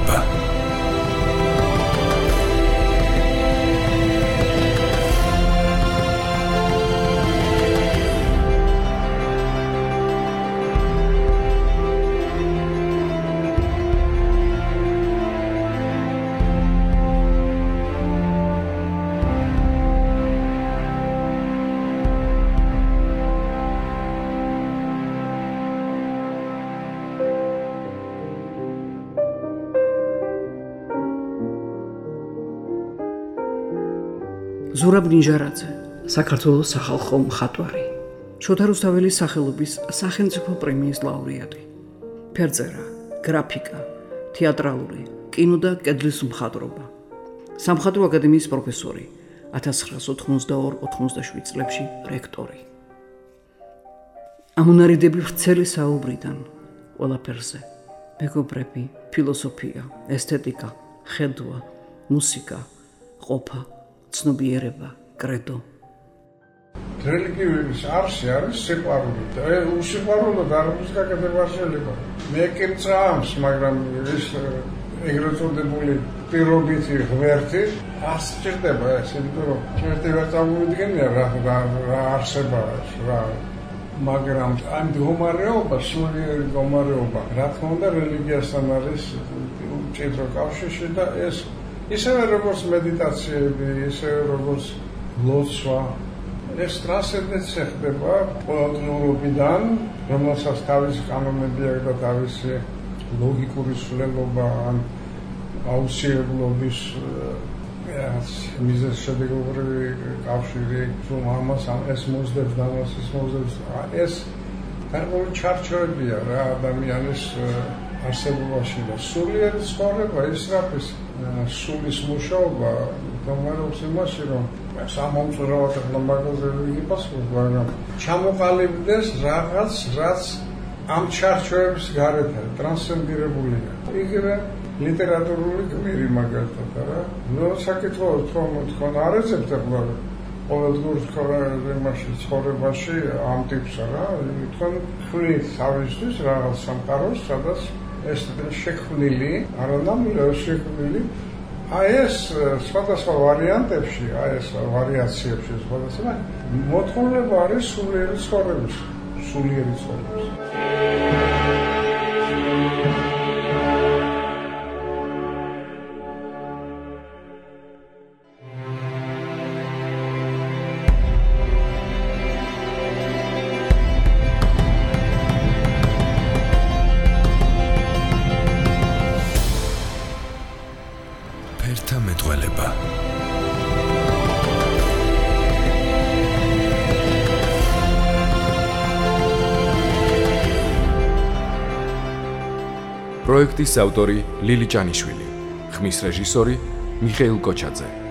მეტყველება. ზურაბ ნიჟარაძე, საქართველოს სახალხო მხატვარი, შოთა რუსთაველის სახელობის სახელმწიფო პრემიის ლაურეატი, ფერწერა, გრაფიკა, თეატრალური, კინო და კედლის მხატვრობა, სამხატვრო აკადემიის პროფესორი, 1982-87 წლებში რექტორი. ამონარიდები ვრცელი საუბრიდან, ყველაფერზე, მეგობრები, ფილოსოფია, ესთეტიკა, ხედვა, მუსიკა, ყოფა, ცნობიერება, კრედო. რელიგიის არსი არის სიყვარული და უსიყვარულოდ არ არის გაკეთება შეიძლება. მე კი მწამს, მაგრამ ეს ეგრეთ წოდებული პირობითი ღმერთი არ სჭირდება ეს, იმიტომ რომ ერთი ვერ წარმოვიდგენია რა არსება რა. მაგრამ ამ მდგომარეობა, სულიერი მდგომარეობა, რა თქმა უნდა რელიგიასთან არის მჭიდრო კავშირში და ეს ისევე როგორც მედიტაციები, ისევე როგორც ლოცვა, ეს ტრანსცენდენცია ხდება ყოველდღიურობიდან, რომელსაც თავისი კანონები აქვს და თავისი ლოგიკური სრულობა ან აუცილებლობის მიზეზ-შედეგობრივი კავშირი, რომ ამას ეს მოსდევს და ამას ეს მოსდევს. ეს გარკვეული ჩარჩოებია რა ადამიანის არსებობაში და სულიერი ცხოვრება ისრაფის სულის მუშაობა გამარობს იმაში, რომ სამომწურავად ხლამბაგაზები იპასუხოს, მაგრამ ჩამოყალიბდეს რაღაც, რაც ამ ჩარჩოების გარეთ არის, ტრანსცენდირებულია. იგივე ლიტერატურული გმირი მაგალითად რა. ნუ საკითხო თქვენ არ ეძებთ ახლა ყოველდღიურ ცხოვრებაში ამ ტიპს რა. თქვენ ხვით თავისთვის რაღაც სამყაროს, სადაც ეს შექმნილი, არანამილა შექმნილი, ეს სხვადასხვა ვარიანტებში, ეს ვარიაციებში სხვადასხვა მოთხოვნება არის სულიერი ცხოვრების. ფერთა მეტყველება. პროექტის ავტორი ლილი ჭანიშვილი, ხმის რეჟისორი მიხეილ კოჩაძე.